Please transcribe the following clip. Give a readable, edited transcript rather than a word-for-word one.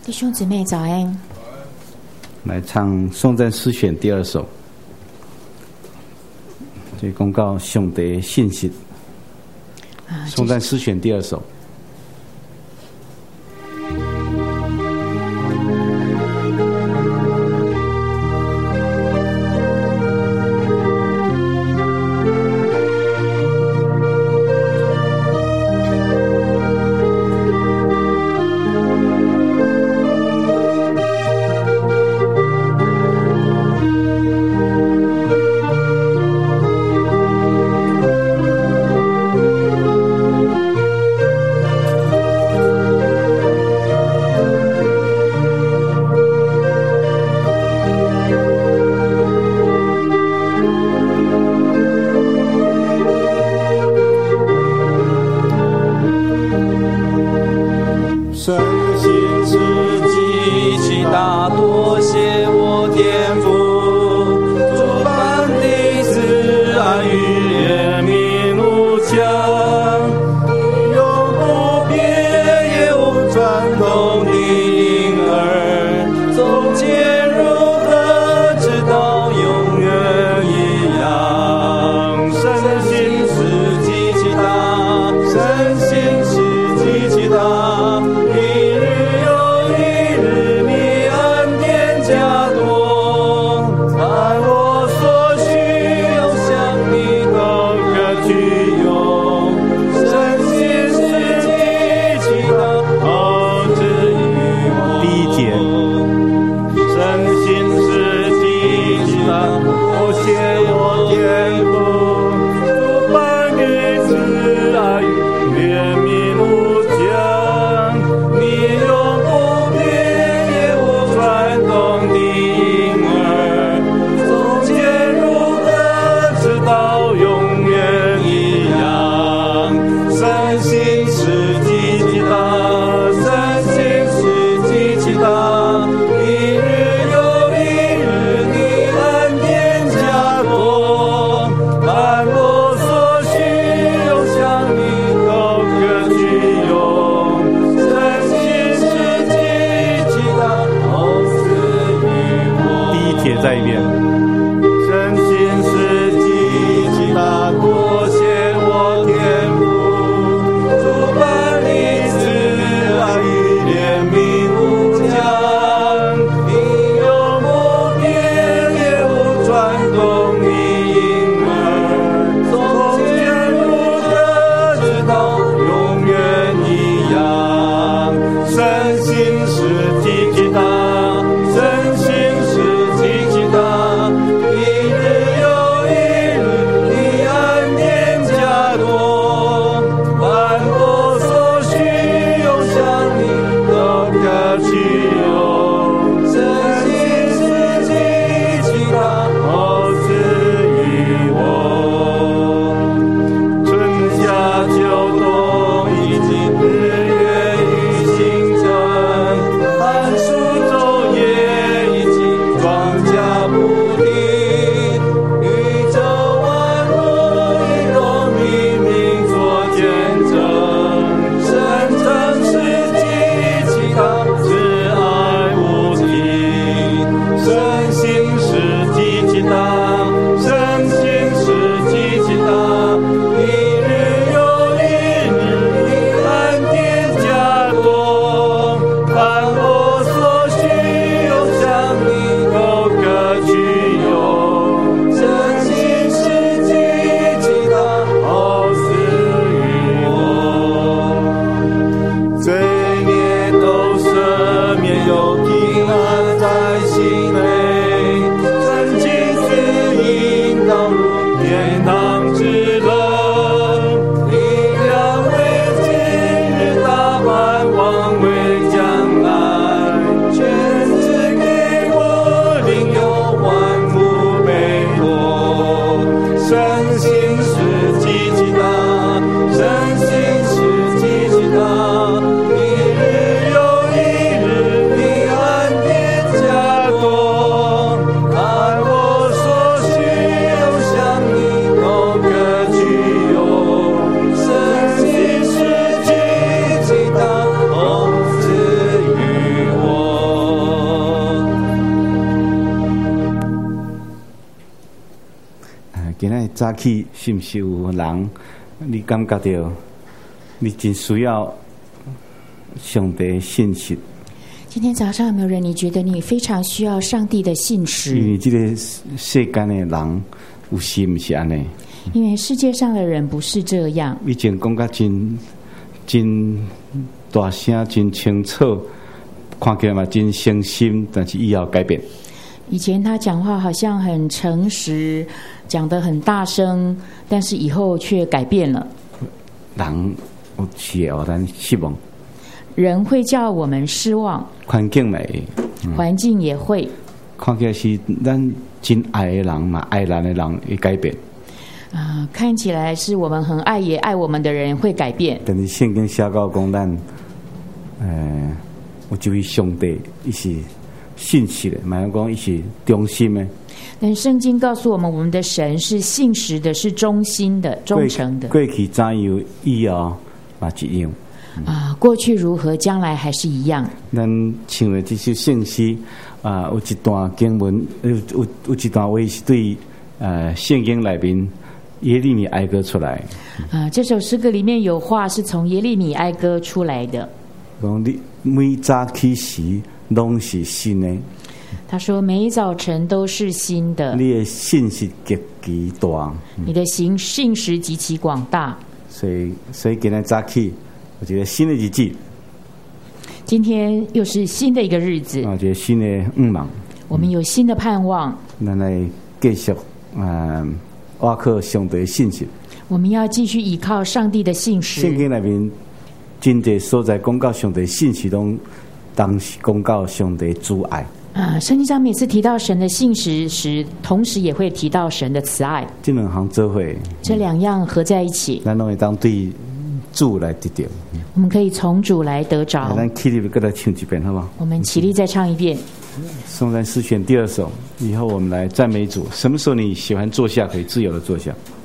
弟兄姊妹早安， 来唱颂赞诗选第2首，这公告上帝信息。颂赞诗选第2首。 秋冬以及日月与星辰。 早起是不是有人，你感觉到你真需要上帝的信息？ 今天早上有没有人你觉得你非常需要上帝的信实？ 因为这个世间的人有时不是安尼。 因为世界上的人不是这样。 以前讲甲真大声、真清楚，看起来嘛真诚心，但是以后改变。 以前他讲话好像很诚实，讲得很大声，但是以后却改变了。 人有时会让咱失望， 人会叫我们失望， 环境嘛会， 环境也会。 看起来是咱真爱的人嘛，爱咱的人会改变。 看起来是我们很爱也爱我们的人会改变。 但是圣经写到讲咱，有一位上帝，伊是信实的，嘛讲伊是忠心的。 但圣经告诉我们，我们的神是信实的，是忠心的、忠诚的。 过去怎样，以后嘛一样。 过去如何，将来还是一样。 咱唱的这首圣诗有一段经文，有一段话是对圣经里面耶利米哀歌出来。 这首诗歌里面有话是从耶利米哀歌出来的。 讲你每早起时拢是新的。 他说每一早晨都是新的。 你的信息极其大。 你的信实极其广大。 所以今天早起，我觉得新的日子。 今天又是新的一个日子。 我觉得新的愿望。 我们有新的盼望。 咱来继续挖靠上帝的信息。 我们要继续依靠上帝的信实。 圣经里面真侪所在讲到上帝的信息中，当时讲到上帝的主爱。 圣经上每次提到神的信实时，同时也会提到神的慈爱。 这两项做伙， 这两样合在一起， 咱拢会当对主来得到。 我们可以从主来得着。 咱起立，再来唱一遍，好不好？ 我们起立再唱一遍。 颂赞诗选第2首，以后我们来赞美主。什么时候你喜欢坐下，可以自由的坐下。